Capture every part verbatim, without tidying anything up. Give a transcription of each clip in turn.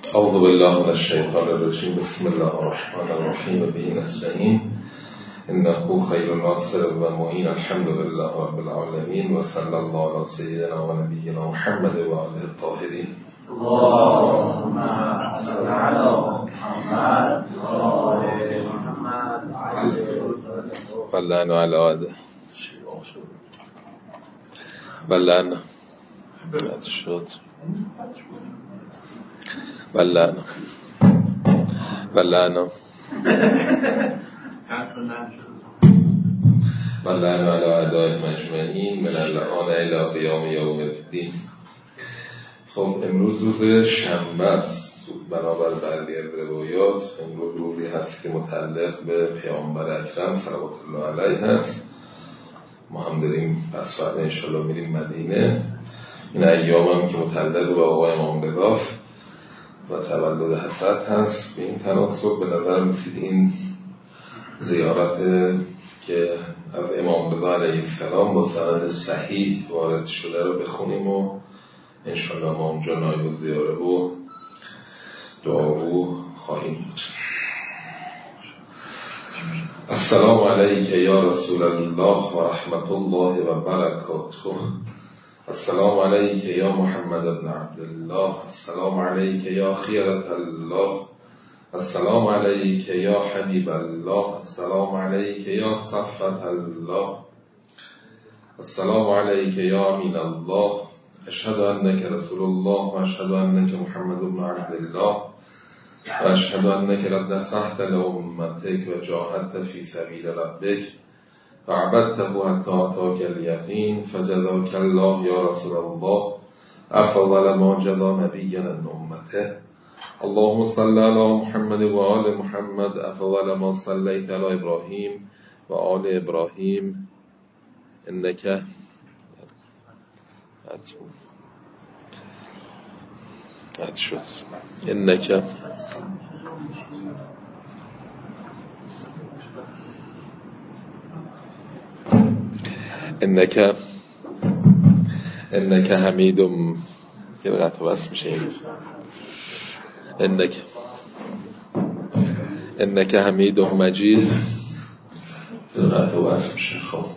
اعوذ بالله من الشیطان الرجیم. بسم الله الرحمن الرحیم. به نستعین انه خیر ناصر و معین. الحمد لله رب العالمین و صلی الله علی سیدنا و نبینا محمد و آله الطاهرین. اللهم صل علی محمد و آل محمد واللعن علی آده واللعن شد واللعن واللعن واللعن علی اعدائهم اجمعین من الآن الی قیام یوم الدین. خب امروز روز شنبه است بنابر بعضی از روایات. امروز روزی هست که متعلق به پیامبر اکرم صلوات الله علیه هست. ما هم داریم پس فردا انشالله میریم مدینه. این ایام هم که متعلق به آقای امام رضاست و تولد حضرت هست. به این تناسب به نظر میسید این زیارت که از امام رضا علیه السلام با سند صحیح وارد شده رو بخونیم و انشالله ما اونجا نایب زیاره و دعا خواهیم بود. السلام علیک یا رسول الله و رحمت الله و برکاته. السلام علیک یا محمد بن عبدالله. السلام علیک یا خیرة الله. السلام علیک یا حبیب الله. السلام علیک یا صفوة الله. السلام علیک یا امین الله. اشهد انک رسول الله و اشهد انک محمد بن عبدالله و اشهد انک قد نصحت لامتک و جاهدت فی سبیل ربک و عبدته حتی اتاک الیقین فجزاک الله یا رسول الله افضل ما جزا نبیا عن امته. اللهم صل علی محمد و آل محمد افضل ما صلیت علی ابراهیم و آل ابراهیم انک حد شد انک انک انک حمیدم که قطع بس میشه این انک انک حمیدم مجید قطع بس میشه. خب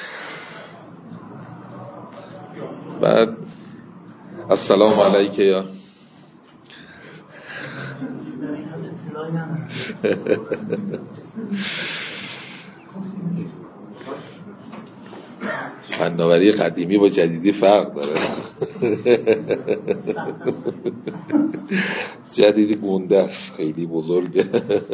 بعد السلام علیک یا فناوری قدیمی با جدیدی فرق داره. جدیدی گنده است، خیلی بزرگه.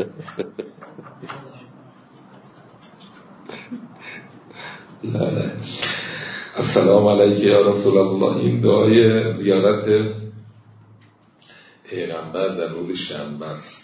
السلام علیک یا رسول الله. این دعای زیارت پیغمبر در روز شنبه است.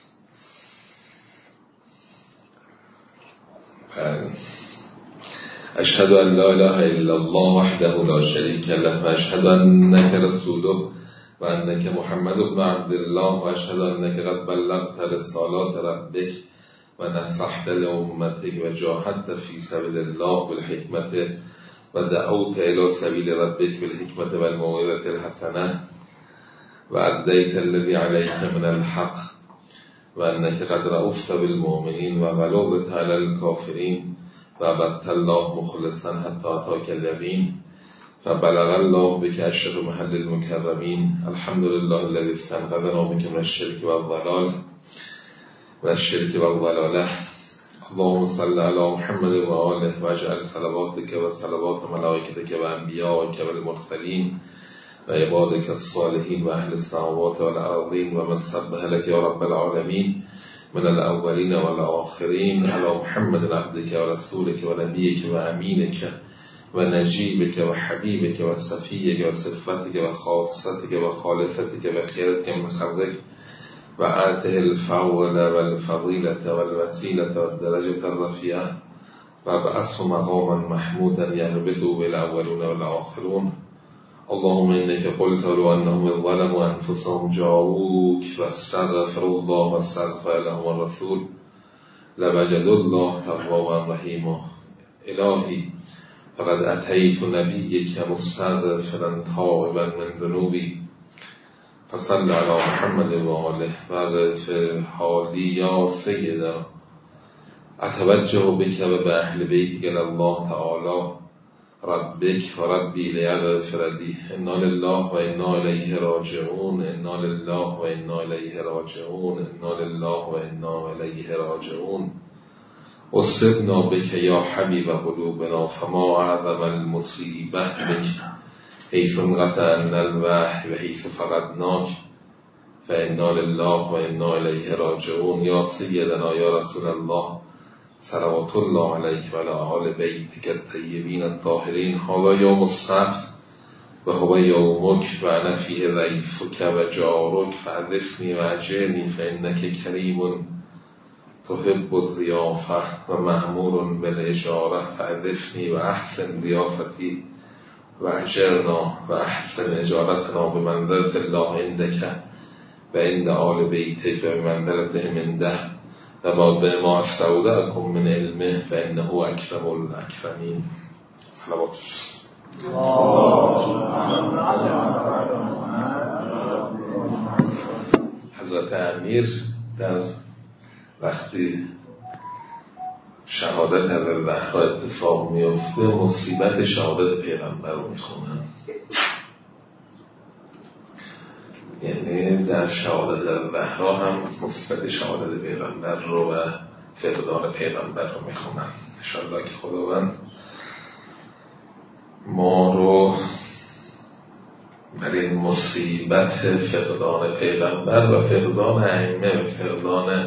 اشهد ان لا اله الا الله وحده لا شریک له و اشهد انک رسوله و انک محمد بن عبدالله و اشهد انک قد بلغت رسالات ربک و نصحت لامتک و جاهدت فی سبیل الله بالحکمت و دعوت الی سبیل ربک بالحکمت و الموعظة الحسنه و ادیت الذی علیک من الحق و انک قد رؤفت بالمؤمنین و غلظت علی الکافرین و عبدت الله مخلصا حتی اتاک الیقین فبلغ الله بک اشرف محل المکرمین. الحمد لله الذی استنقذنا بک من الشرک و الضلال و الشرک و الضلاله. اللهم صل علی محمد و آله و اجعل صلواتک و صلوات ملائکتک و انبیائک و المرسلین و عبادک الصالحین و اهل السماوات و الارضین و من سبح لك یا رب العالمین من الاولین و الاخرین علی محمد عبدک و رسولک و نبیک و امینک و نجیبک و حبیبک و صفیک و صفتک و خاصتک و خالصتک و خیرتک من خلقک و آته الفضل و الفضیلة و الوسیلة و الدرجة الرفیعة و بعثه مقاما محمودا یهبطه بالاولون و الاخرون. اللهم انك قلت لو انهم ظلموا انفسهم جاءوك واستغفروا الله واستغفر لهم الرسول لوجدوا الله توابا رحیما. الهی فقد اتیت نبیک مستغفرا تائبا من ذنوبی فصل علی محمد و آله و اغفر حالی یا سیدنا اتوجه بک و به اهل بیتک الله تعالی ربک و ربی لیغفر لی انا لله و انا الیه راجعون انا لله و انا الیه راجعون انا لله و انا الیه راجعون اصبنا بک یا حبیب قلوبنا فما اعظم المصیبه بک حیث انقطع عنا الوحی و حیث فقدناک فانا لله و انا الیه راجعون یا سیدنا یا رسول الله صلوات الله علیک و علی آل بیتک الطیبین الطاهرین هذا یوم السبت و هو یومک و انا فیه ضیفک و جارک فعرفنی و اجرنی فانک کریم تحب الضیافه و مأمور بالاجاره فعرفنی و احسن ضیافتی و اجرنا و احسن اجارتنا بمنزلة الله عندك و عند آل بیتک و بمنزلتهم عنده و ما به ما استودعکم من علمه فانه اکرم الاکرمین. صلوات حضرت امیر در وقتی شهادت حضرت زهرا اتفاق میفته مصیبت شهادت پیغمبر رو میخونن، یعنی در شهادت زهرا هم مصیبت شهادت پیغمبر رو و فقدان پیغمبر رو میخونن. انشاءالله که خداوند ما رو برای مصیبت فقدان پیغمبر و فقدان ائمه و فقدان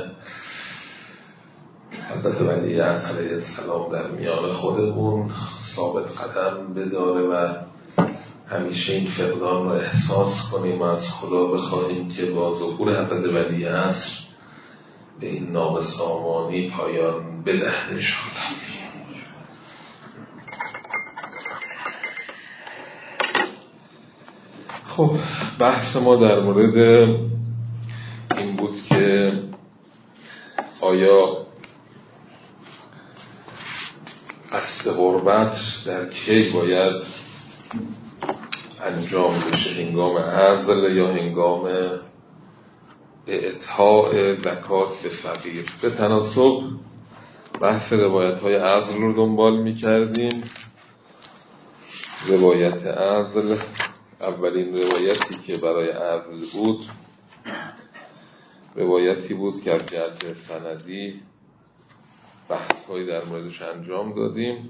حضرت ولی علیه السلام در میان خودمون ثابت قدم بداره و همیشه این فقدان رو احساس کنیم و از خدا بخواهیم که با ظهور حضرت ولی عصر به این نابسامانی پایان بدهد انشاءالله. خب بحث ما در مورد این بود که آیا قصد قربت در کی باید انجام بشه، هنگام عزل یا هنگام اعطاء زکات به فقیر؟ به تناسب بحث روایت های عزل رو دنبال می کردیم. روایت عزل، اولین روایتی که برای عزل بود روایتی بود که از جهت سندی بحث هایی در موردش انجام دادیم.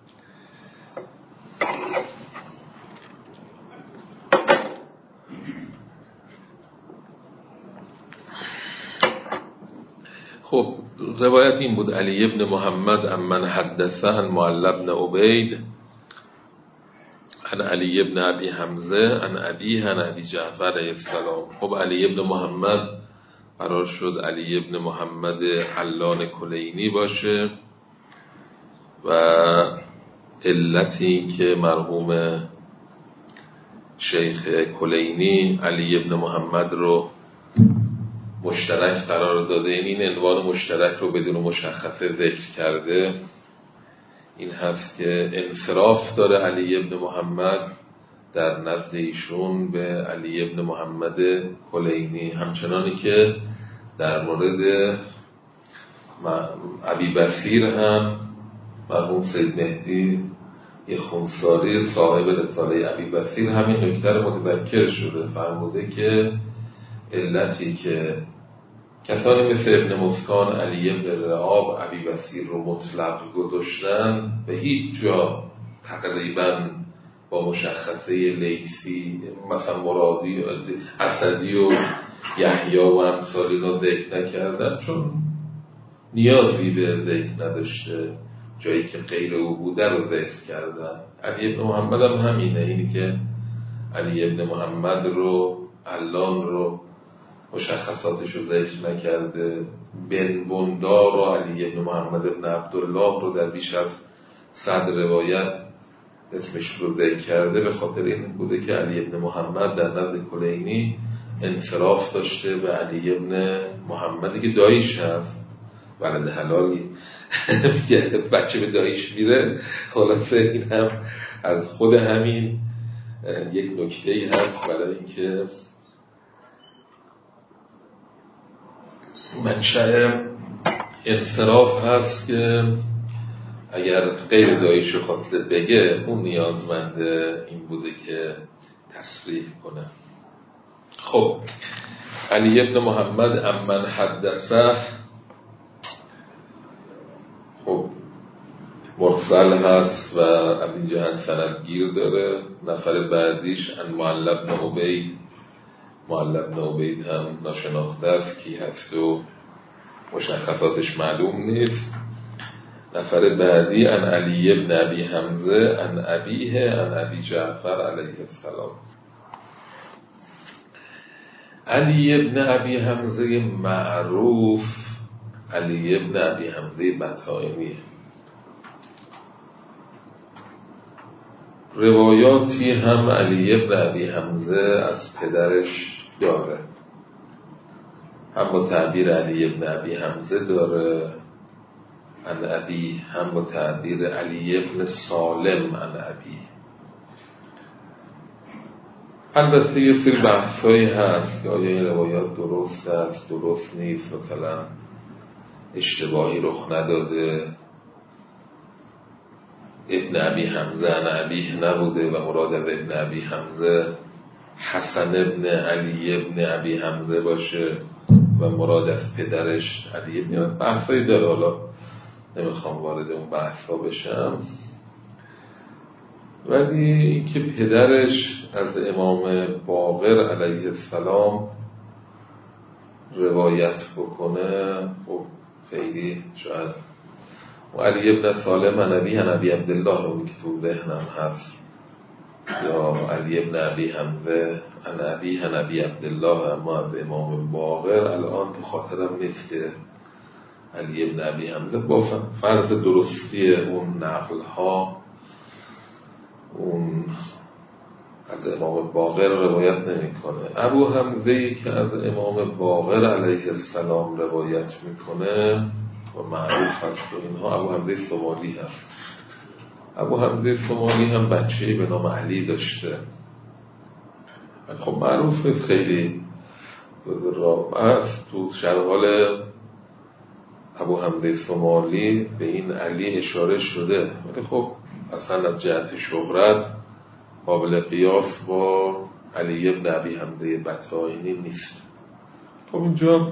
خب روایت این بود: علی ابن محمد امن حدثه عن معل ابن عبید عن علی ابن ابی حمزه عن ابیه عن ابی جعفر علیه السلام. خب علی ابن محمد قرار شد علی ابن محمد علان کلینی باشه و علت این که مرحوم شیخ کلینی علی ابن محمد رو مشترک قرار داده، این عنوان مشترک رو بدون مشخصه ذکر کرده، این هست که انصراف داره علی ابن محمد در نزد ایشون به علی ابن محمد کلینی، همچنانی که در مورد ابی بصیر هم مرحوم سید مهدی یه خونساری صاحب رساله ابی بصیر همین نکته رو متذکر شده، فرموده که علتی که کسانی مثل ابن مسکان، علی ابن رعاب ابی بصیر رو مطلق گذاشتن و هیچ جا تقریبا با مشخصه لیثی مثلا مرادی اسدی و یحیی و امثال اینا ذکر نکردن، چون نیازی به ذکر نداشته، جایی که غیر او بوده رو ذکر کردن. علی ابن محمد هم همینه، اینی که علی ابن محمد رو علان رو مشخصاتش رو ذکر نکرده. بن بندار و علی ابن محمد ابن عبدالله رو در بیش از صد روایت اسمش رو ذکر کرده، به خاطر این بوده که علی ابن محمد در نزد کلینی انصراف داشته به علی ابن محمدی که داییش هست، ولد حلالی بچه به داییش میره. خلاصه این هم از خود همین یک نکته‌ای هست برای اینکه منشأ انصراف هست که اگر غیر داییشو خواسته بگه اون نیازمنده این بوده که تصریح کنه. خب علی ابن محمد امن حدثه، خب مرسل هست و از این جهت سندگیر داره. نفر بعدیش ان معل بن عبید، معل بن عبید هم ناشناخته است کی هست و مشخصاتش معلوم نیست. نفر بعدی ان علی ابن ابی حمزه ان ابیه ان ابی جعفر علیه السلام. علی ابن ابی حمزه معروف علی ابن ابی حمزه بطائنیه. روایاتی هم علی ابن ابی حمزه از پدرش داره، هم با تعبیر علی ابن ابی حمزه داره ان ابی، هم با تعبیر علی ابن سالم ان ابی. البته یه سری بحثایی هست که آیا این روایات درست است درست نیست، مثلا اشتباهی رخ نداده، ابن ابی حمزه ان ابیه نبوده و مراد از ابن ابی حمزه حسن ابن علی ابن ابی حمزه باشه و مراد از پدرش علی ابن. بحثایی داره، حالا نمیخوام وارد اون بحثا بشم، ولی اینکه پدرش از امام باقر علیه السلام روایت بکنه خب خیلی شاید. و علی ابن سالم ان ابیه ان ابی عبدالله اونی که تو ذهنم هست، یا علی ابن ابی حمزه ان ابیه ان ابی عبدالله، اما از امام باقر الان تو خاطرم نیست که علی ابن ابی حمزه با فرض درستی اون نقل ها اون از امام باقر روایت نمی کنه. ابو حمزه‌ای که از امام باقر علیه السلام روایت میکنه و معروف هست و اینها ابو حمزه ثمالی هست. ابو حمزه ثمالی هم بچه‌ای به نام علی داشته، خب معروف نیست خیلی است. تو شرحال ابو حمزه ثمالی به این علی اشاره شده، ولی خب اصلا از جهت شهرت قابل قیاس با علی ابن ابی حمزه بطائنی نیست. خب اینجا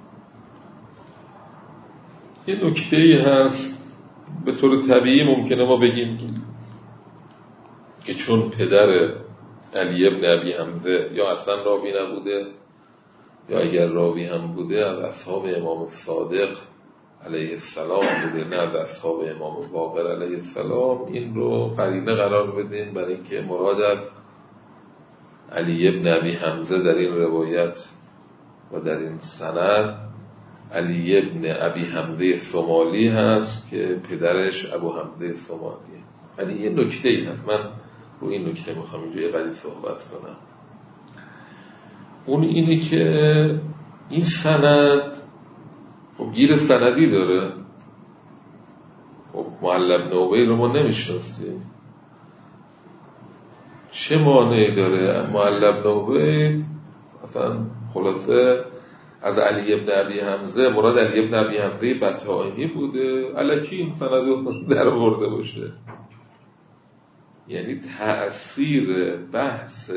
یه نکته‌ای هست، به طور طبیعی ممکنه ما بگیم که چون پدر علی ابن ابی حمزه یا اصلا راوی نبوده یا اگر راوی هم بوده از اصحاب امام صادق علیه السلام بوده نه از اصحاب امام باقر علیه السلام، این رو قرینه قرار بدیم برای اینکه مراد از علی ابن ابی حمزه در این روایت و در این سند علی ابن ابی حمزه ثمالی هست که پدرش ابو حمزه ثمالیه. ولی یه نکته ای هست، من رو این نکته میخوام اینجا یه قدری صحبت کنم. اون اینه که این سند خب گیر سندی داره. خب معل بن عبید رو ما نمیشناسیم، چه مانعی داره معل بن عبید مثلا خلاصه از علی ابن ابی حمزه مراد علی ابن ابی حمزه بطائنی بوده، الکی این سند رو در آورده باشه. یعنی تأثیر بحث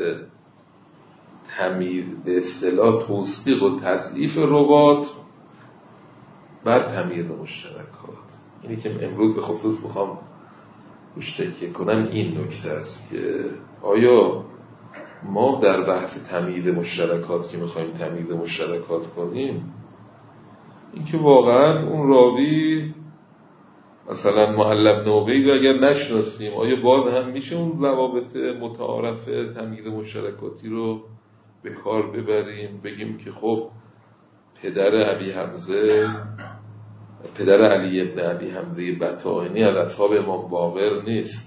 تمیز به اصطلاح توثیق و تضعیف روات بر تمیز مشترکات، اینی که امروز به خصوص میخوام روش تکیه کنم این نکته است که آیا ما در بحث تمیز مشترکات که میخوایم تمیز مشترکات کنیم، اینکه واقعا اون راوی مثلا معل بن عبید رو اگر نشناسیم آیا باز هم میشه اون ضوابط متعارف تمیز مشترکاتی رو به کار ببریم، بگیم که خب پدر ابی حمزه پدر علی ابن ابی حمزه بطائنی از اصحاب امام باقر نیست،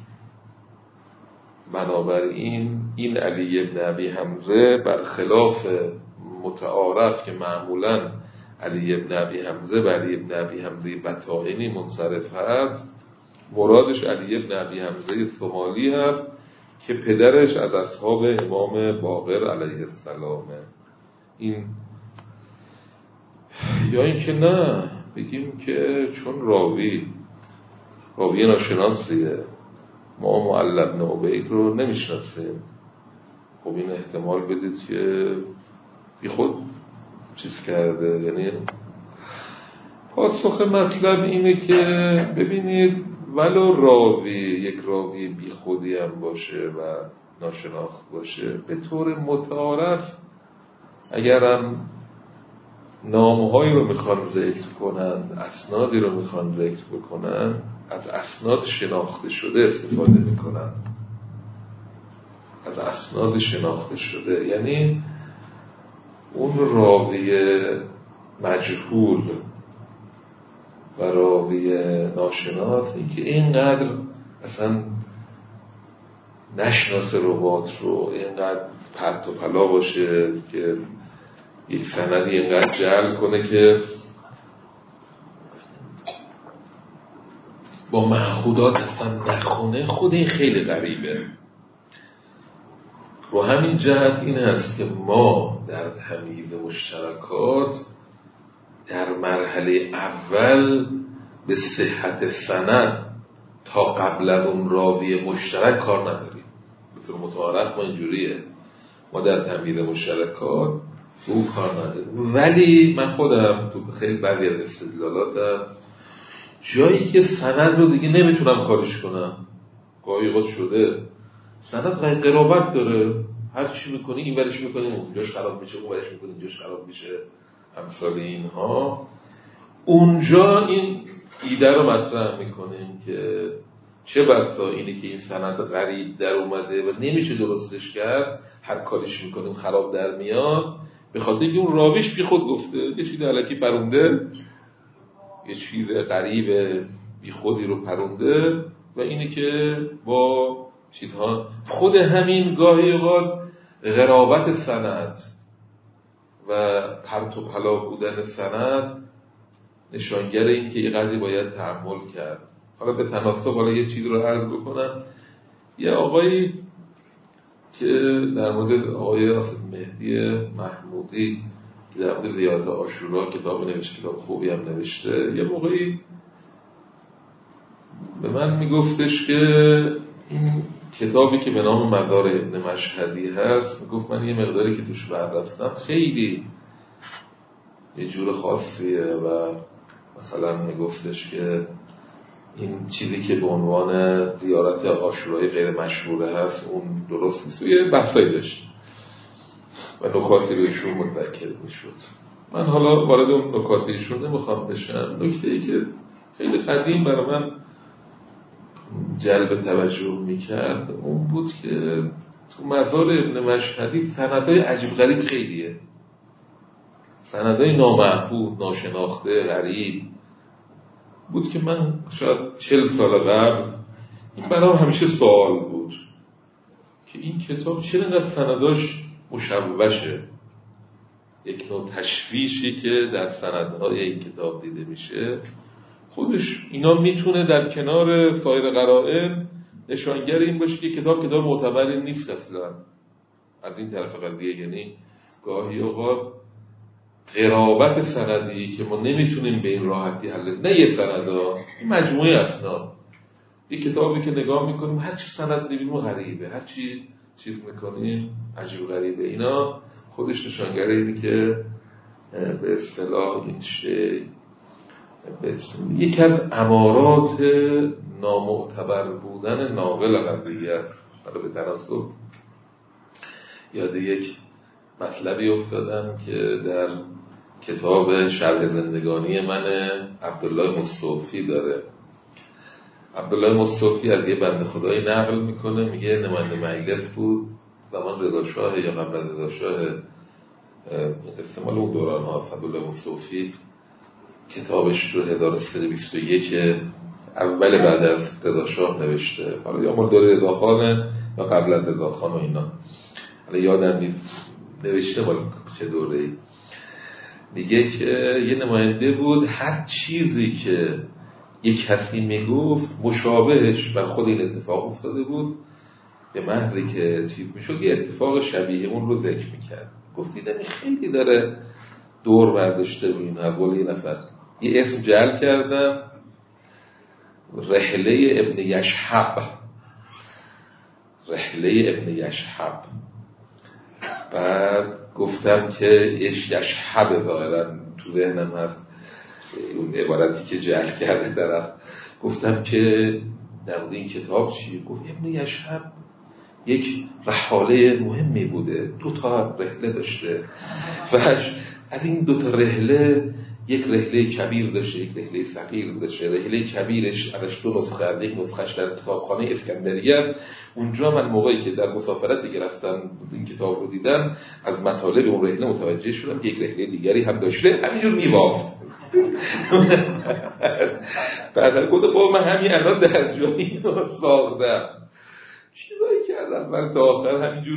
بنابراین این علی ابن ابی حمزه برخلاف متعارف که معمولاً علی ابن ابی حمزه و علی ابن ابی حمزه بطائنی منصرف هست، مرادش علی ابن ابی حمزه ثمالی هست که پدرش از اصحاب امام باقر علیه السلامه. این یا اینکه نه بگیم که چون راوی راوی ناشناسیه، ما معلق بن عبید رو نمیشناسیم، خب این احتمال بدید که بی خود چیز کرده. یعنی پاسخ مطلب اینه که ببینید ولو راوی یک راوی بی خودی هم باشه و ناشناخت باشه، به طور متعارف اگرم نامهایی رو میخوان ذکر کنن، اسنادی رو میخوان ذکر بکنن، از اسناد شناخته شده استفاده میکنن، از اسناد شناخته شده. یعنی اون راوی مجهول و راوی ناشناس این که اینقدر اصلا نشناس روات رو، اینقدر پرت و پلا باشه که یک سندی اینقدر جعل کنه که با معهودات اصلا نخونه، خود این خیلی غریبه. رو همین جهت این هست که ما در تمییز مشترکات در مرحله اول به صحت سند تا قبل از اون راوی مشترک کار نداریم. به طور متعارف ما اینجوریه، ما در تمییز مشترکات او کار نداریم. ولی من خودم تو خیلی بعضی از استدلالاتم جایی که سند رو دیگه نمیتونم کارش کنم، گاهی اوقات شده سند قرابت داره، هر چی میکنی این ورش میکنی اونجاش خراب میشه، اون ورش میکنی اینجاش خراب میشه، امثال اینها. اونجا این ایده رو مطرح میکنیم که چه بسا اینی که این سند غریب در اومده و نمیشه درستش کرد، هر کاریش میکنیم خراب در میاد، به خاطر اینکه اون راویش بی خود گفته، یه چیز الکی پرونده، یه چیز غریب بی خودی رو پرونده و اینی که با چیزها خود همین گاهی اوقات غرابت سند و پرت و پلا بودن سند نشانگر این که یه قضیه باید تحمل کرد. حالا به تناسب حالا یه چیز رو عرض بکنم. یه آقایی که در مورد آقای آصف مهدی محمودی که در مورد ریاض عاشورا کتاب نوشته، کتاب خوبی هم نوشته، یه موقعی به من میگفتش که این کتابی که به نام مدار ابن مشهدی هست، میگفت من یه مقداری که توش بررفتم خیلی یه جور خاصیه و مثلا میگفتش که این چیزی که به عنوان زیارت عاشورای غیر مشهوره هست اون درست نیست و یه بحثایی داشت و نکاتی رو ایشون متذکر میشد. من حالا وارد اون نکات ایشون نمیخوام بشم. نکته ای که خیلی قدیم برای من جلب توجه میکرد اون بود که تو مزار ابن مشهدی سندهای عجیب غریب خیلیه، سندهای نامحفوظ، ناشناخته، غریب بود که من شاید چل سال قبل این برام همیشه سوال بود که این کتاب چرا اینقدر سنداش مشوشه. یک نوع تشویشی که در سندهای این کتاب دیده میشه، خودش اینا میتونه در کنار سایر قرائن نشانگر این باشه که کتاب کتاب معتبری نیست اصلا. از این طرف قضیه یعنی گاهی اوقات غرابت سندی که ما نمیتونیم به این راحتی حل، نه یه سندا، این مجموعه اسناد. این کتابی که نگاه میکنیم هر چی سند میبینیم غریبه، هر چی چیز میکنیم عجیب غریبه. اینا خودش نشانگر اینه که به اصطلاح این شی یکی از امارات نامعتبر بودن ناقل قضیه است. حالا به تناسب یاد یک مطلبی افتادم که در کتاب شرح زندگانی من عبدالله مستوفی داره. عبدالله مستوفی از یه بنده خدایی نقل میکنه، میگه نماینده مجلس بود زمان رضا شاه یا قبل از رضا شاه، احتمال اون دوران ها. عبدالله مستوفی کتابش رو هزار و سیصد و بیست و یک اول بعد از رضا شاه نوشته، حالا یا مال دوره رضا خانه یا قبل از رضا خان و اینا، حالا یادم نیست نوشته مال چه دوره‌ای. میگه که یه نماینده بود هر چیزی که یک کسی میگفت مشابهش بر خود این اتفاق افتاده بود، به محضی که چیز میشد یه اتفاق شبیه اون رو ذکر میکرد. گفت دیدم خیلی داره دور برداشته و این حول یه نفر یه اسم جعل کردم، رحله ابن یشحب، رحله ابن یشحب. بعد گفتم که یشحب ظاهرا تو ذهنم هست اون عبارتی که جعل کرده طرف. گفتم که در مورد این کتاب چی؟ گفت ابن یشحب یک رحاله مهمی بوده، دو تا رحله داشته و از این دو تا رحله یک رحله کبیر داشته، یک رحله صغیر داشته. رحله کبیرش ازش دو نسخه است، یک نسخهش در کتابخانه اسکندریه است. اونجا من موقعی که در مسافرت دیگه رفتم این کتاب رو دیدم، از مطالب اون رحله متوجه شدم که یک رحله دیگری هم داشته، همینجور میبافت. بعد گفتم بابا من همین الان در جایی رو ساختم، چیزایی کردم من تا آخر همینجور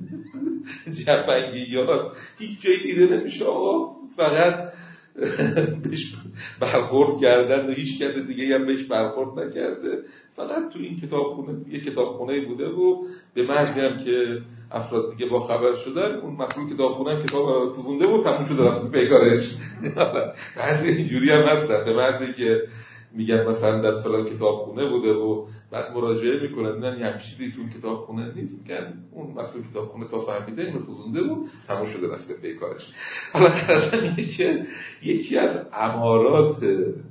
جفنگیات، هیچ جایی دیده نمیشه آقا، فقط بهش برخورد کردن و هیچ کس دیگه هم بهش برخورد نکرده، فقط تو این کتابخونه یه کتابخونه بوده و به محضی هم که افراد دیگه با خبر شدن اون مسئول کتابخونه هم کتاب رو سوزونده و تموم شده رفته پیکارش. بعضی اینجوری هم هستن، به محضی که میگن مثلا در فلان کتابخونه بوده و بعد مراجعه میکنن نه همین چیزی تو کتابخونه نیست، میگن اون مسئول کتابخونه تا فهمیده اینو سوزونده و تموم شده رفته پیکارش. حالا خلاص اینه که یکی از امارات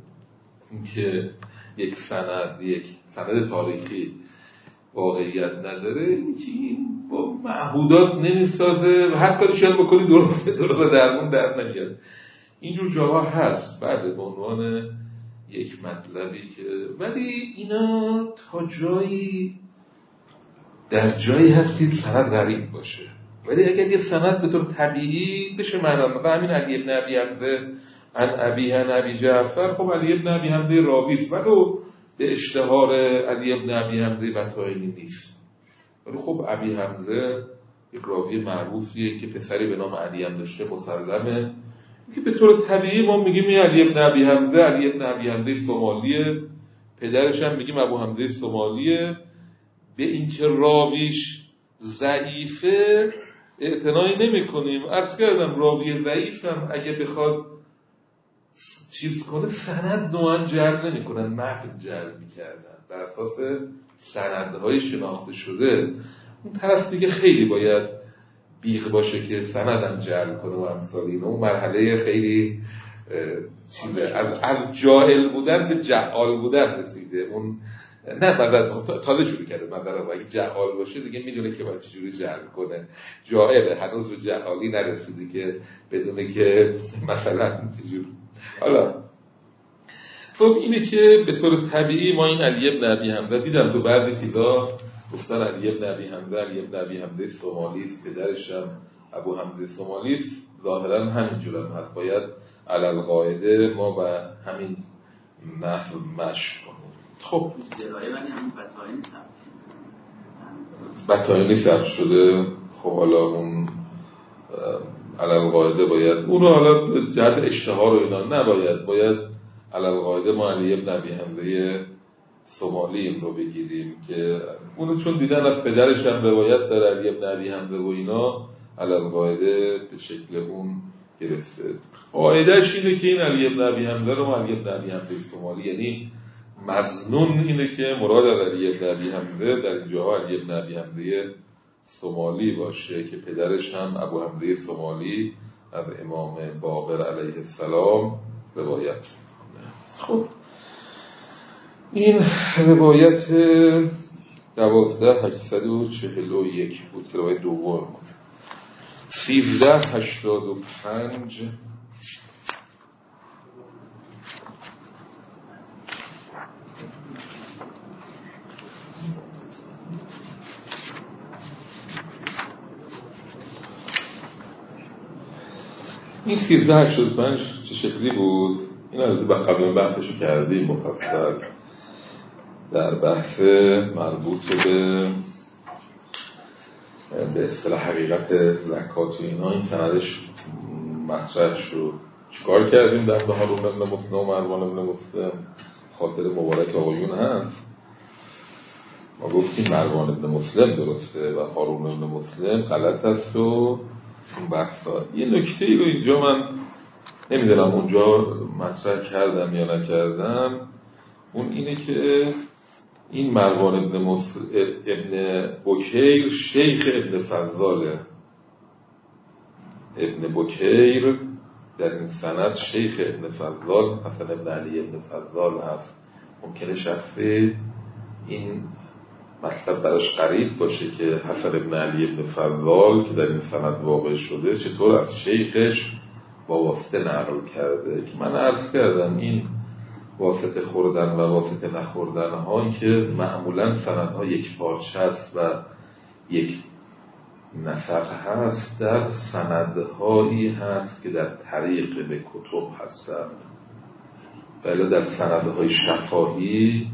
اینکه یک سند یک سند تاریخی واقعیت نداره اینه که این با معهودات نمیسازه و هر کاری شاید بکنی درست درست درمون در نمیاد. اینجور جاها هست بعد به عنوان یک مطلبی که، ولی اینا تا جایی در جایی هست که سند غریب باشه، ولی اگر یه سند به طور طبیعی بشه معنا. و همین علی ابن ابی حمزه عن ابی عن ابی جعفر، خب علی ابن ابی حمزه راویست ولو به اشتهار علی ابن ابی حمزه بطائنی نیست، ولی خب ابی حمزه یک راوی معروفیه که پسری به نام علی هم داشته، مسلمه که به طور طبیعی ما میگیم این علی ابن ابی حمزه علی ابن ابی حمزه سومالیه، پدرش هم میگیم ابو حمزه سومالیه. به اینکه راویش ضعیفه اعتنایی نمی کنیم. عرض کردم راوی ضعیفم اگه بخواد چیز کنه سند نوعا جعل نمی کنن، متن جعل میکردن بر اساس سندهای شناخته شده. اون طرف دیگه خیلی باید بیغ باشه که سندم جعل کنه و امثال اینا. اون مرحله خیلی چیزه، از, از جاهل بودن به جعال بودن رسیده. اون نه مدد تازه شروع کرده مدد رو اگه جعال باشه دیگه میدونه که باید چجوری جعل کنه. جاهله هنوز به جعالی نرسیده که بدونه که مثلا چجوری. حالا خب اینه که به طور طبیعی ما این علی ابن ابی حمزه دیدم تو بعضی چیزا گفتن علی ابن ابی حمزه علی ابن ابی حمزه سومالی است، پدرش هم ابو حمزه سومالی است. ظاهرا همینجور هم هست، باید علی القاعده ما به همین نحو مشی کنیم. خب بطائنی ثبت شده. خب حالا اون علی القاعده باید اونو حالا جهت اشتهار و اینا نباید، باید علی القاعده ما علی ابن ابی حمزه سومالی این رو بگیریم که اونو چون دیدن از پدرش هم روایت داره علی ابن ابی حمزه و اینا، علی القاعده به شکل اون گرفته. قاعدهش اینه که این علی ابن ابی حمزه رو ما علی ابن ابی حمزه سومالی، یعنی مظنون اینه که مراد از علی ابن ابی حمزه در اینجاها علی ابن ابی حمزه سومالی باشه که پدرش هم ابو حمزه سومالی از امام باقر علیه السلام روایت میکنه. خب این روایت دوازده هشتصد و چهل و یک بود که روایت دوم بود. سیزده هشتاد و پنج این سیزده هشتاد و پنج چه شکلی بود؟ این از قبل بحثشو کردیم مفصل در بحث مربوط به به اصطلاح حقیقت زکات و اینا. این سندش مطرح شد. چیکار کردیم در به هارون بن مسلم و مروان بن مسلم؟ خاطر مبارک آقایون هست. ما گفتیم مروان بن مسلم درسته و هارون بن مسلم غلط است و این بحثا. یه نکته ای رو اینجا من نمیدونم اونجا مطرح کردم یا نکردم، اون اینه که این مروان ابن, مصر... ابن بکیر شیخ ابن فضاله. ابن بکیر در این سند شیخ ابن فضال حسن ابن علی ابن فضال هست. ممکنه شخصی این مطلب براش غریب باشه که حسن ابن علی ابن فضال که در این سند واقع شده چطور از شیخش با واسطه نقل کرده، که من عرض کردم این واسطه خوردن و واسطه نخوردن هایی که معمولا سندها یک پارچه است و یک نسق هست، در سندهایی هست که در طریق به کتب هستند، بله در سندهای شفاهی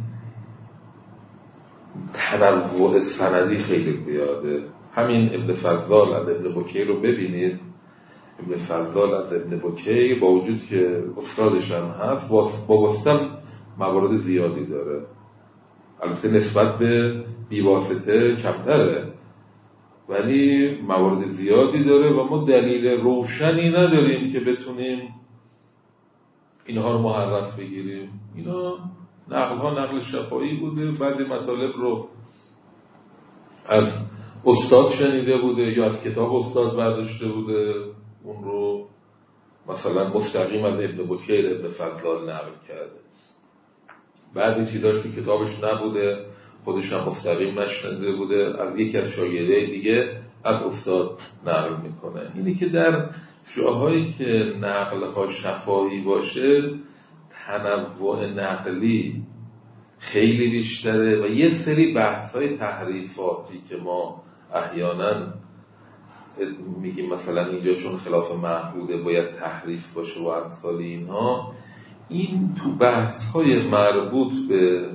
تنوع سندی خیلی زیاده. همین ابن فضال از ابن بکیر رو ببینید، ابن فضال از ابن بکیر با وجود که استادش هم هست با واسطه موارد زیادی داره، البته نسبت به بیواسطه کمتره ولی موارد زیادی داره و ما دلیل روشنی نداریم که بتونیم اینها رو محرف بگیریم. اینا نقل ها نقل شفاهی بوده، بعضی مطالب رو از استاد شنیده بوده یا از کتاب استاد برداشته بوده، اون رو مثلا مستقیم از ابن بکیر ابن فضال نقل کرده. بعضی چیزاش تو کتابش نبوده، خودش هم مستقیم نشنیده بوده، از یکی از شاگرده دیگه از استاد نقل میکنه. اینی که در جاهایی که نقل ها شفاهی باشه تنوع نقلی خیلی بیشتره و یه سری بحث های تحریفاتی که ما احیانا میگیم مثلا اینجا چون خلاف معهوده باید تحریف باشه و امثال اینها، این تو بحث های مربوط به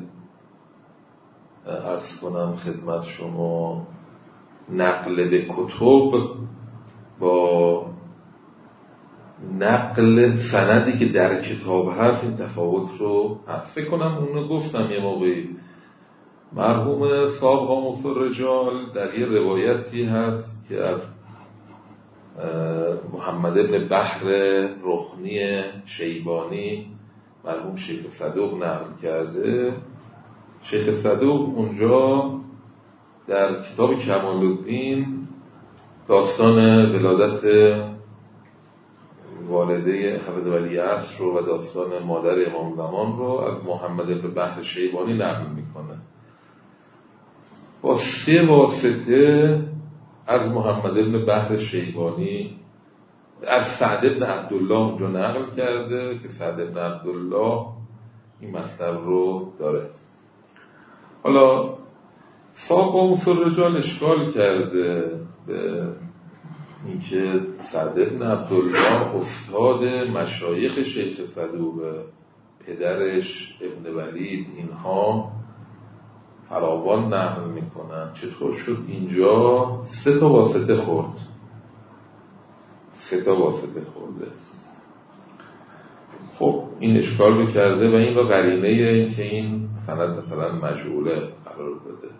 عرض کنم خدمت شما نقل به کتب با نقل سندی که در کتاب هست این تفاوت رو هست. فکر کنم اونو گفتم یه موقعی، مرحوم صاحب قاموس الرجال در یه روایتی هست که از محمد ابن بحر رخنی شیبانی مرحوم شیخ صدوق نقل کرده. شیخ صدوق اونجا در کتاب کمال الدین داستان ولادت والده حضرت ولیعصر رو و داستان مادر امام زمان رو از محمد ابن بحر شیبانی نقل میکنه با سه واسطه از محمد ابن بحر شیبانی از سعد ابن عبدالله اونجا نقل کرده که سعد ابن عبدالله این مطلب رو داره. حالا صاحب قاموس الرجال اشکال کرده به اینکه سعد ابن عبدالله استاد مشایخ شیخ صدوق، پدرش ابن ولید، اینها فراوان نقل میکنن، چطور شد اینجا سه تا واسطه خورد؟ سه تا واسطه خورده. خب این اشکال بکرده و این رو قرینه این که این سند مثلا مجهوله قرار داده.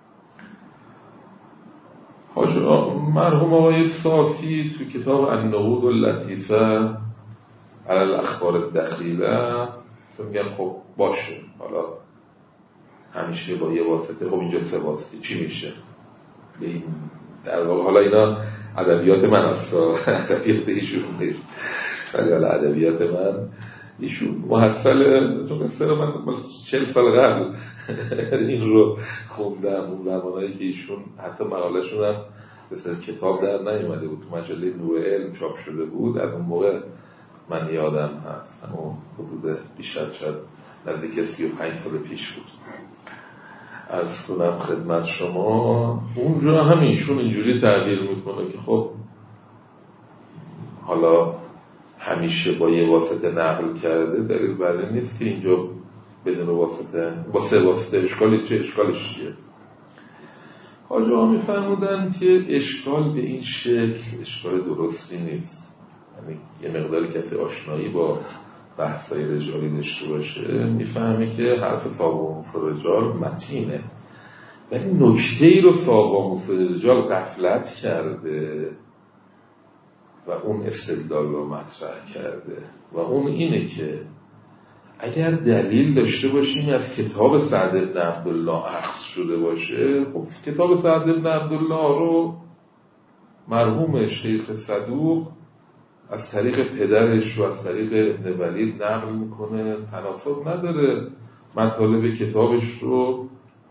مرحوم آقای صافی تو کتاب النقود اللطیفه علی الاخبار الدخیله تو میگن خب باشه، حالا همیشه با یه واسطه، خب اینجا سه واسطه چی میشه؟ در واقع حالا اینا ادبیات من است، ادبیات ایشون نیست، ولی حالا ادبیات من ایشون محصل، چون قصه رو من چهل سال قبل این رو خوندم، اون زمانهایی که ایشون حتی مقاله‌شون هم مثل کتاب در نیومده بود، تو مجله نور علم چاپ شده بود، از اون موقع من یادم هست، همون حدود بیش از شد نزدیک سی و پنج سال پیش بود. عرض کنم خدمت شما اونجا هم ایشون اینجوری تعبیر میکنه که خب حالا همیشه با یه واسطه نقل کرده، دلیل بر این نیست که اینجا بدون واسطه با سه واسطه اشکالی چه اشکالش چیه؟ حاجی ها میفرمودن که اشکال به این شکل اشکال درستی نیست، یعنی یه مقداری کسی آشنایی با بحثای رجالی داشته باشه میفهمه که حرف صاحب قاموس الرجال متینه، ولی نکته ای رو صاحب قاموس الرجال غفلت کرده و اون استدلال رو مطرح کرده و اون اینه که اگر دلیل داشته باشیم از کتاب سعد بن عبدالله اخذ شده باشه، خب کتاب سعد بن عبدالله رو مرحوم شیخ صدوق از طریق پدرش و از طریق ابن ولید نقل میکنه، تناسب نداره مطالب کتابش رو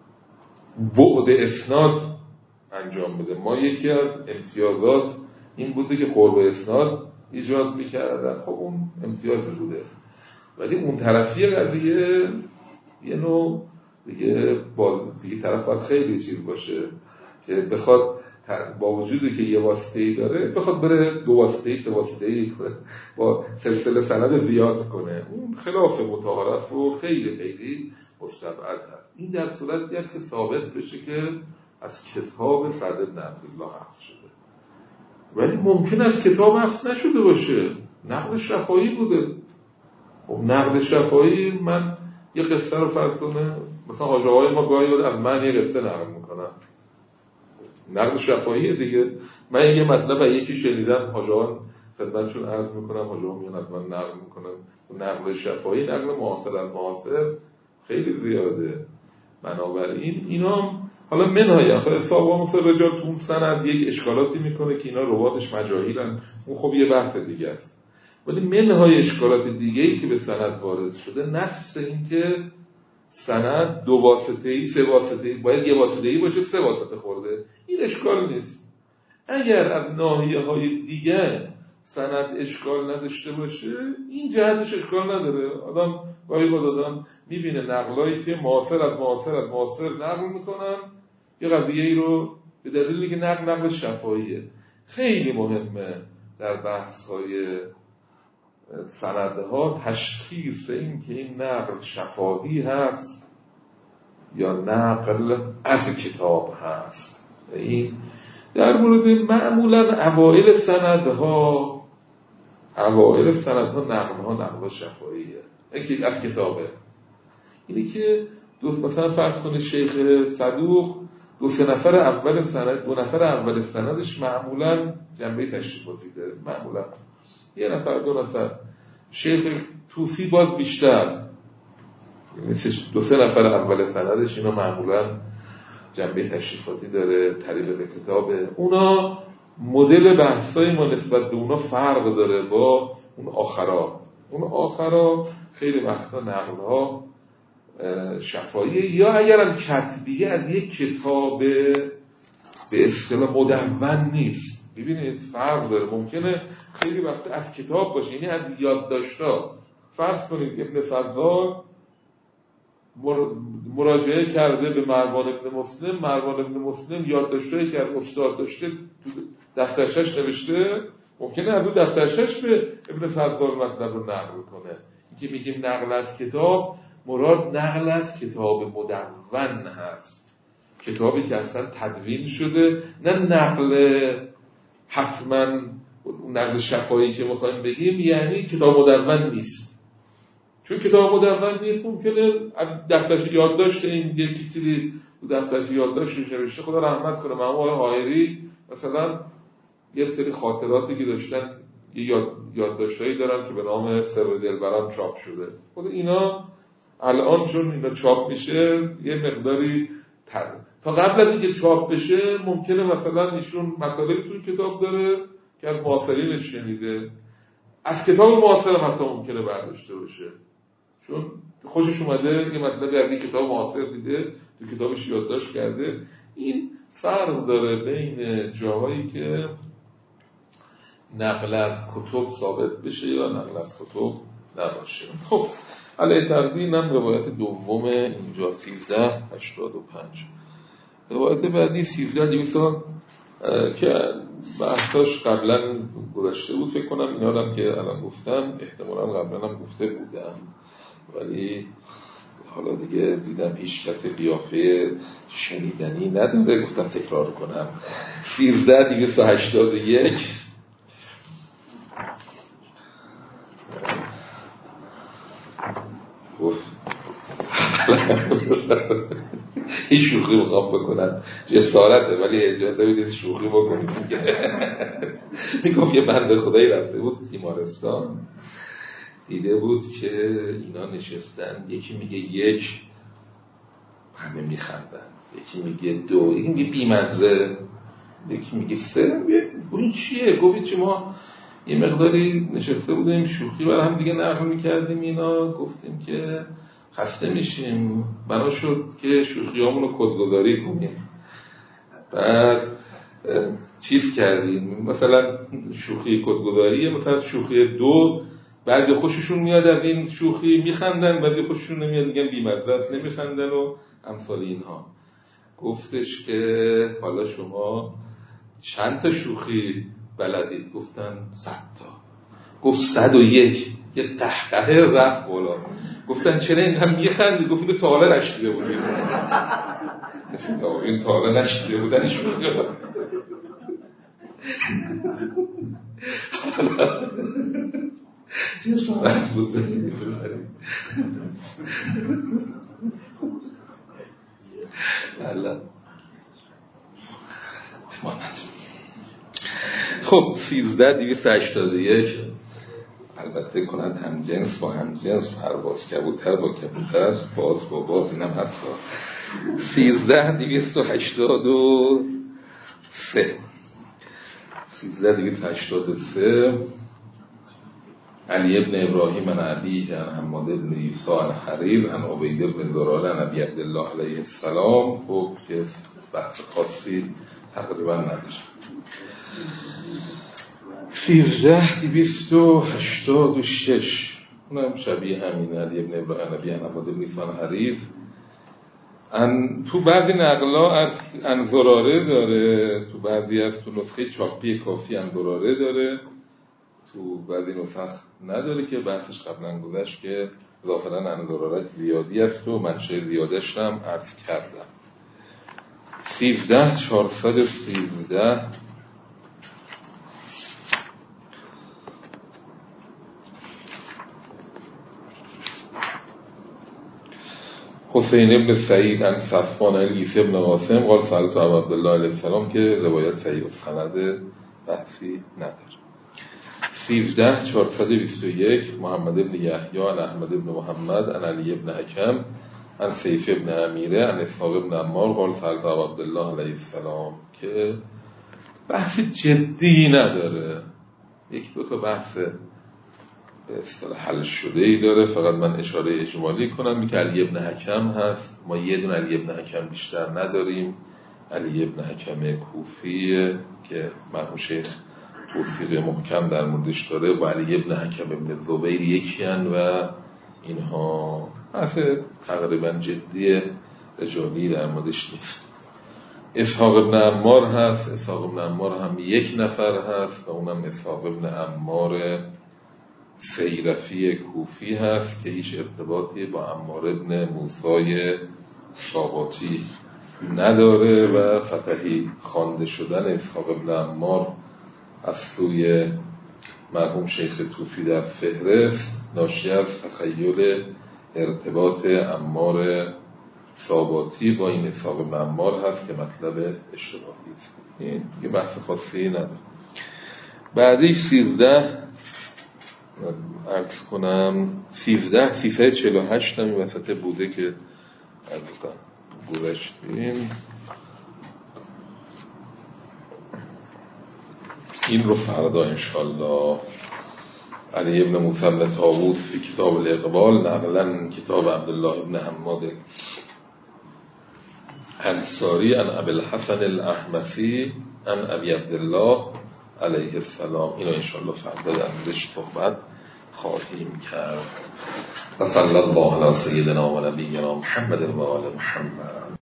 بعد اسناد انجام بده. ما یکی از امتیازات این بوده که قرب اسناد ایجاد میکردن، خب اون امتیازی بوده، ولی اون طرفی قضیه یه نوع دیگه باز دیگه طرف باید خیلی چیز باشه که بخواد با وجودی که یه واسطه‌ای داره بخواد بره دو واسطه‌ای سه واسطه‌ای با سلسله سند زیاد کنه، اون خلاف متعارف و خیلی خیلی مستبعد هست. این در صورتی است که ثابت بشه که از کتاب سعد بن عبدالله اخذ شده، ولی ممکن است کتاب اخذ نشده باشه، نقل شفاهی بوده. خب نقل شفاهی، من یه قصه رو فرض کنه مثلا حاج آقای ما گاهی از من یه قصه نقل میکنم، نقل شفاهیه دیگه. من یه مطلب از یکی شنیدم، حاج آقا خدمتشون عرض میکنم، حاج آقا میان از من نقل میکنم. نقل شفاهی، نقل معاصر از معاصر خیلی زیاده. بنابراین اینا حالا منهای آخه صاحب مثل رجال تو اون سند یک اشکالاتی میکنه که اینا رواتش مجاهیلن، اون خب یه بحث دیگه است. ولی منهای اشکالات دیگه‌ای که به سند وارد شده، نفس این که سند دو واسطه‌ای سه واسطه‌ای باید یه واسطه‌ای باشه، سه واسطه خورده، این اشکال نیست. اگر از ناحیه‌های دیگه سند اشکال نداشته باشه، این جهتش اشکال نداره. آدم گاهی با دادم میبینه نقلایی که معاصر از معاصر از معاصر نقل میکنن یه قضیه‌ای رو به دلیلی که نقل نقل شفاهیه. خیلی مهمه در بحث‌های سندها تشخیص این که این نقل شفاهی هست یا نقل از کتاب هست. این در مورد معمولا اوائل سندها اوائل سندها نقلها نقل شفاهیه، اینکه از کتابه. اینی که دو مثلا فرض کنه شیخ صدوق دو سه نفر اول سند دو نفر اول سندش معمولا جنبه تشریفاتی داره، معمولا یه نفر دو نفر. شیخ توسی باز بیشتر، مثل دو سه نفر اول سندش اینا معمولا جنبه تشریفاتی داره، طریق به کتابه. اونا مدل بحثای ما نسبت به اونا فرق داره با اون آخرا. اون آخرا خیلی وقتا نقلها شفاهیه، یا اگرم کتبیه از یک کتاب به اصطلاح مدون نیست. ببینید فرق داره، ممکنه خیلی وقتا از کتاب باشه، یعنی از یادداشت‌ها. فرض کنید ابن فضال مراجعه کرده به مروان ابن مسلم، مروان ابن مسلم یادداشتایی که از استاد داشته تو دفترچش نوشته، ممکنه از اون دفترچش به ابن فضال مطلب رو نقل کنه. این که میگیم نقل از کتاب، مراد نقل از کتاب مدون هست، کتابی که اصلا تدوین شده، نه نقل حتما نقل شفاهی که میخوایم بگیم یعنی کتاب مدون نیست. چون کتاب مدون نیست ممکنه دفترش یادداشت این یکی چیزی دفترش یادداشتش نوشته، خدا رحمت کنه مرحوم آقای حائری مثلا یه سری خاطراتی که داشتن یه یاد یادداشتایی دارن که به نام سر دلبران چاپ شده. خود اینا الان چون اینا چاپ میشه یه مقداری تر. تا قبل از اینکه چاپ بشه ممکنه مثلا ایشون مطالبی تو کتاب داره که از معاصرینش شنیده، از کتاب معاصر هم حتی ممکنه برداشته باشه، چون خوشش اومده یه مطلبی از کتاب معاصر دیده تو کتابش یادداشت کرده. این فرق داره بین جاهایی که نقل از کتب ثابت بشه یا نقل از کتب نباشه. خب علیه تقدیم هم روایت دوم اینجا سیزده هشتاد و پنج. روایت بعدی سیزده دویستان که بحثاش قبلا گذاشته بود، فکر کنم اینا هم که الان گفتم احتمالا قبلا هم گفته بودم، ولی حالا دیگه دیدم هیچ کت قیافه شنیدنی نداره، گفتم تکرار کنم. سیزده دویست و هشتاد و یک گفت این شوخی میخوام بکنن جسارته ولی اجازه بدید شوخی بکنید. میگم یه بنده خدایی رفته بود تیمارستان، دیده بود که اینا نشستن، یکی میگه یک، همه میخندن، یکی میگه دو، یکی میگه بیمزه، یکی میگه سه. این چیه؟ گفت چی؟ ما یه مقداری نشسته بودیم شوخی برای هم دیگه نقل میکردیم اینا، گفتیم که خسته میشیم، بنا شد که شوخیامونو کدگذاری کنیم. بعد چیز کردیم، مثلا شوخی کدگذاریه، مثلا شوخی دو، بعضی خوششون میاد از این شوخی میخندن، بعضی خوششون نمیاد میگن بی‌مزه است نمیخندن و امثال اینها. گفتش که حالا شما چند تا شوخی بلدید؟ گفتن صد تا. گفت صد و یک. یه قهقهه رفت بالا. گفتن چرا اینقدر میخندید؟ گفت اینو تا حالا نشیده بودید. این تا حالا نشیده بودن شوخی. چه ساعت بود بگید بزنید. الله تمامت. خب سیزده دویست هشتاد و یک، البته کنند هم جنس با هم جنس، پرواز کبوتر با کبوتر، باز با باز، اینم حتی سیزده دویست هشتاد و سه. سیزده دویست هشتاد و سه علی ابن ابراهیم عن عبیه عن حماد ابن عیسی عن حریر عن عبید ابن زراره عن ابی عبدالله علیه السلام. خب که بحث خاصی تقریبا نداشت. سیزده دویست هشتاد و شش اونم شبیه همین، علی ابن ابراهیم نبی عن حماد ابن عیسی عن حریر. ان تو بعضی نقلا ان زراره داره، تو بعضی از تو نسخه چاپی کافی ان زراره داره، تو بعضی نسخ نداره که بحثش قبلا گذشت که ظاهرا ان زراره زیادی است و منشه زیادش هم عرض کردم. سیزده چهارصد و سیزده حسین ابن سعید عن صفوان عن عیسی ابن قاسم قال سألت ابا عبدالله علیه السلام که روایت صحیح السند بحثی نداره. سیزده چهارصد و بیست و یک محمد ابن یحیی عن احمد ابن محمد عن علی ابن حکم عن سیف ابن امیره عن اسحاق ابن عمار قال سألت ابا عبدالله علیه السلام، که بحث جدی نداره، یک دو تا بحث به اصطلاح حل شده ای داره. فقط من اشاره اجمالی کنم می که علی ابن حکم هست، ما یه دون علی ابن حکم بیشتر نداریم، علی ابن حکم کوفیه که مرحوم شیخ توصیق محکم در موردش داره، و علی ابن حکم ابن زبیر یکی هن و اینها بحث تقریبا جدی رجالی در موردش نیست. اسحاق ابن عمار هست، اسحاق ابن عمار هم یک نفر هست و اونم اسحاق ابن عمار سیرفی کوفی هست که هیچ ارتباطی با عمار ابن موسی صاباتی نداره و فتحی خوانده شدن اسحاق ابن عمار از سوی مرحوم شیخ توسی در فهرست ناشی از تخیل ارتباط عمار صاباتی با این اسحاق ابن عمار هست که مطلب اشتباهی است. این یه بحث خاصی نداره. بعدیش سیزده عرض کنم سیزده سیصد و چهل و هشت هم این وسط بوده که عرض گذاشتیم. این رو فردا انشالله علی ابن موسی بن طاووس فی کتاب الاقبال نقلا کتاب عبدالله ابن حماد انصاری عن ابی الحسن الاحمسی عن ابی عبدالله علیه السلام. اینو انشالله فردا در موردش صحبت خواهیم کرد. و صلی الله علی سیدنا و نبینا محمد و آل محمد.